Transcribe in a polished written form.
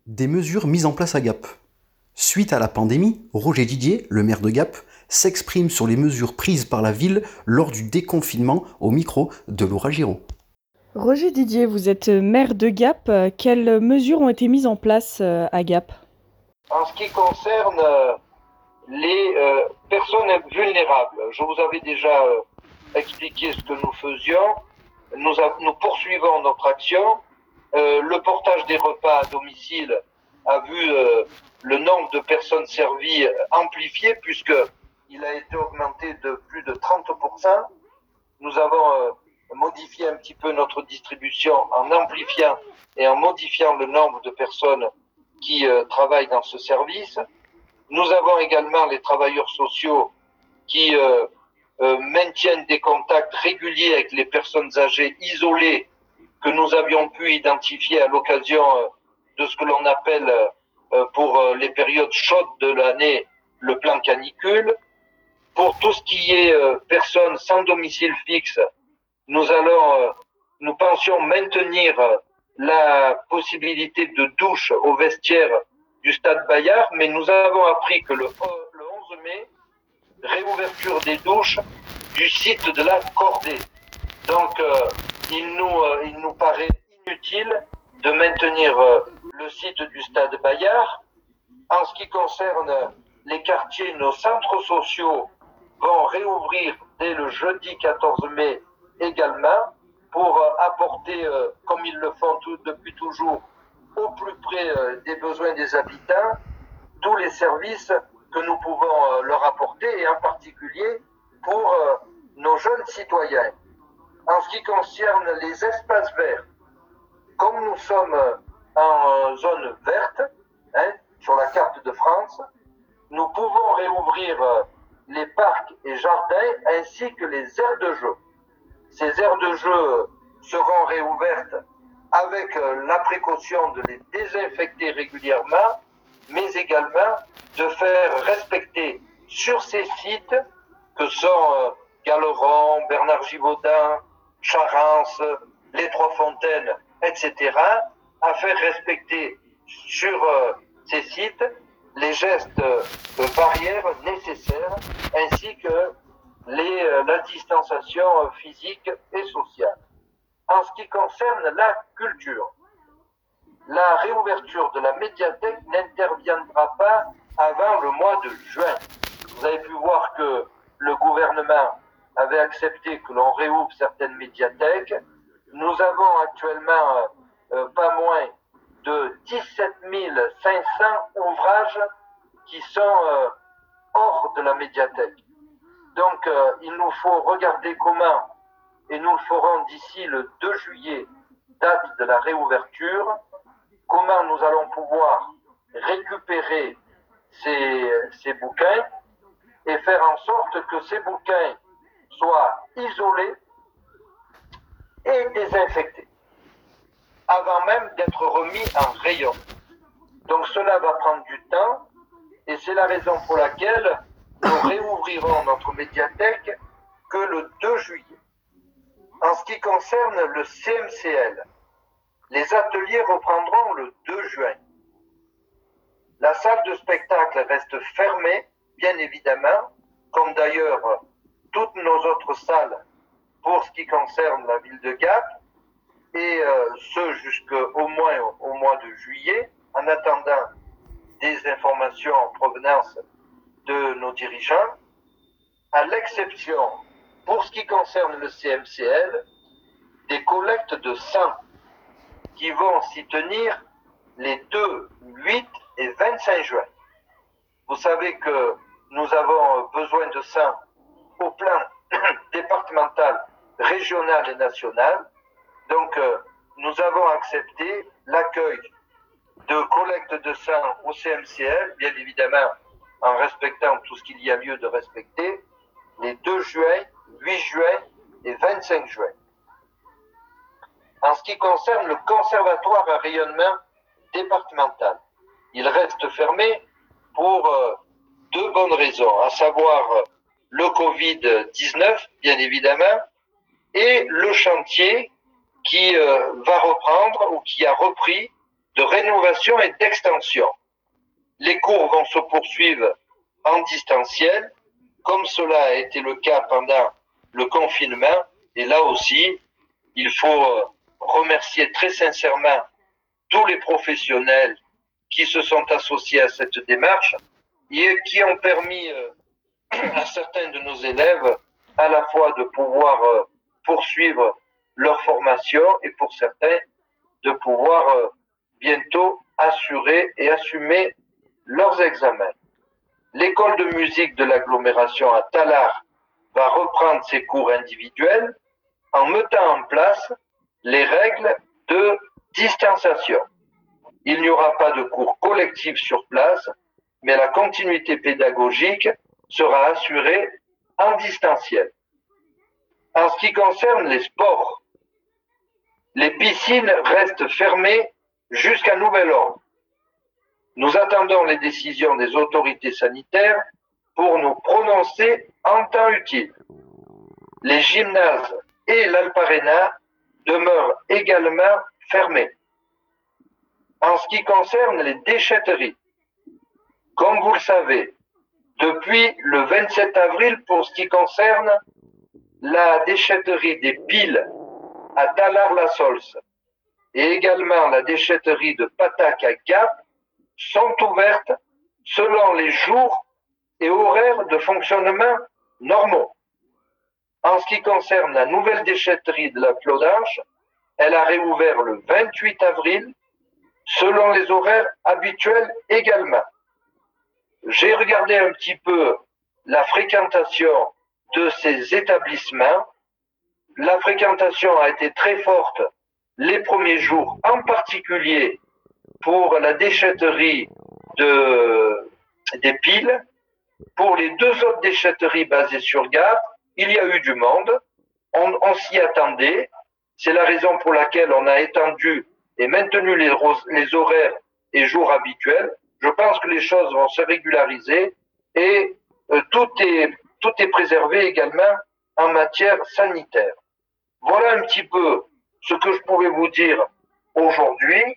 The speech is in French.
Des mesures mises en place à Gap. Suite à la pandémie, Roger Didier, le maire de Gap, s'exprime sur les mesures prises par la ville lors du déconfinement au micro de Laura Giraud. Roger Didier, vous êtes maire de Gap. Quelles mesures ont été mises en place à Gap? En ce qui concerne les personnes vulnérables, je vous avais déjà expliqué ce que nous faisions. Nous poursuivons notre action. Le portage des repas à domicile a vu le nombre de personnes servies amplifié puisqu'il a été augmenté de plus de 30%. Nous avons modifié un petit peu notre distribution en amplifiant et en modifiant le nombre de personnes qui travaillent dans ce service. Nous avons également les travailleurs sociaux qui maintiennent des contacts réguliers avec les personnes âgées isolées que nous avions pu identifier à l'occasion de ce que l'on appelle pour les périodes chaudes de l'année le plan canicule. Pour tout ce qui est personnes sans domicile fixe, nous pensions maintenir la possibilité de douche au vestiaire du stade Bayard, mais nous avons appris que le 11 mai, réouverture des douches du site de la Cordée. Donc, il nous paraît inutile de maintenir le site du stade Bayard. En ce qui concerne les quartiers, nos centres sociaux vont réouvrir dès le jeudi 14 mai également pour apporter, comme ils le font depuis toujours, au plus près des besoins des habitants, tous les services que nous pouvons leur apporter, et en particulier pour nos jeunes citoyens. En ce qui concerne les espaces verts, comme nous sommes en zone verte, sur la carte de France, nous pouvons réouvrir les parcs et jardins ainsi que les aires de jeu. Ces aires de jeu seront réouvertes avec la précaution de les désinfecter régulièrement, mais également de faire respecter sur ces sites que sont Galeron, Bernard Givaudan, Charance, les Trois-Fontaines, etc., à faire respecter sur ces sites les gestes barrières nécessaires ainsi que la distanciation physique et sociale. En ce qui concerne la culture, la réouverture de la médiathèque n'interviendra pas avant le mois de juin. Vous avez pu voir que le gouvernement avait accepté que l'on réouvre certaines médiathèques. Nous avons actuellement pas moins de 17 500 ouvrages qui sont hors de la médiathèque. Donc, il nous faut regarder comment, et nous le ferons d'ici le 2 juillet, date de la réouverture, comment nous allons pouvoir récupérer ces bouquins et faire en sorte que ces bouquins soient isolés et désinfectés avant même d'être remis en rayon. Donc cela va prendre du temps et c'est la raison pour laquelle nous réouvrirons notre médiathèque que le 2 juillet. En ce qui concerne le CMCL, les ateliers reprendront le 2 juin. La salle de spectacle reste fermée, bien évidemment, comme d'ailleurs toutes nos autres salles pour ce qui concerne la ville de Gap, et ce jusqu'au moins au mois de juillet, en attendant des informations en provenance de nos dirigeants, à l'exception, pour ce qui concerne le CMCL, des collectes de sang qui vont s'y tenir les 2, 8 et 25 juin. Vous savez que nous avons besoin de sang au plan départemental, régional et national. Donc, nous avons accepté l'accueil de collecte de sang au CMCL, bien évidemment en respectant tout ce qu'il y a lieu de respecter, les 2 juin, 8 juin et 25 juin. En ce qui concerne le conservatoire à rayonnement départemental, il reste fermé pour 2 bonnes raisons, à savoir le Covid-19, bien évidemment, et le chantier qui va reprendre ou qui a repris de rénovation et d'extension. Les cours vont se poursuivre en distanciel, comme cela a été le cas pendant le confinement. Et là aussi, il faut remercier très sincèrement tous les professionnels qui se sont associés à cette démarche et qui ont permis à certains de nos élèves à la fois de pouvoir poursuivre leur formation et pour certains de pouvoir bientôt assurer et assumer leurs examens. L'école de musique de l'agglomération à Tallard va reprendre ses cours individuels en mettant en place les règles de distanciation. Il n'y aura pas de cours collectifs sur place, mais la continuité pédagogique sera assurée en distanciel. En ce qui concerne les sports, les piscines restent fermées jusqu'à nouvel ordre. Nous attendons les décisions des autorités sanitaires pour nous prononcer en temps utile. Les gymnases et l'Alparena demeurent également fermés. En ce qui concerne les déchetteries, comme vous le savez, depuis le 27 avril, pour ce qui concerne la déchetterie des piles à Tallard-la-Solse et également la déchetterie de Patac à Gap, sont ouvertes selon les jours et horaires de fonctionnement normaux. En ce qui concerne la nouvelle déchetterie de la Clodanche, elle a réouvert le 28 avril selon les horaires habituels également. J'ai regardé un petit peu la fréquentation de ces établissements. La fréquentation a été très forte les premiers jours, en particulier pour la déchetterie des piles. Pour les deux autres déchetteries basées sur Gap, il y a eu du monde. On s'y attendait. C'est la raison pour laquelle on a étendu et maintenu les horaires et jours habituels. Je pense que les choses vont se régulariser et tout est préservé également en matière sanitaire. Voilà un petit peu ce que je pouvais vous dire aujourd'hui.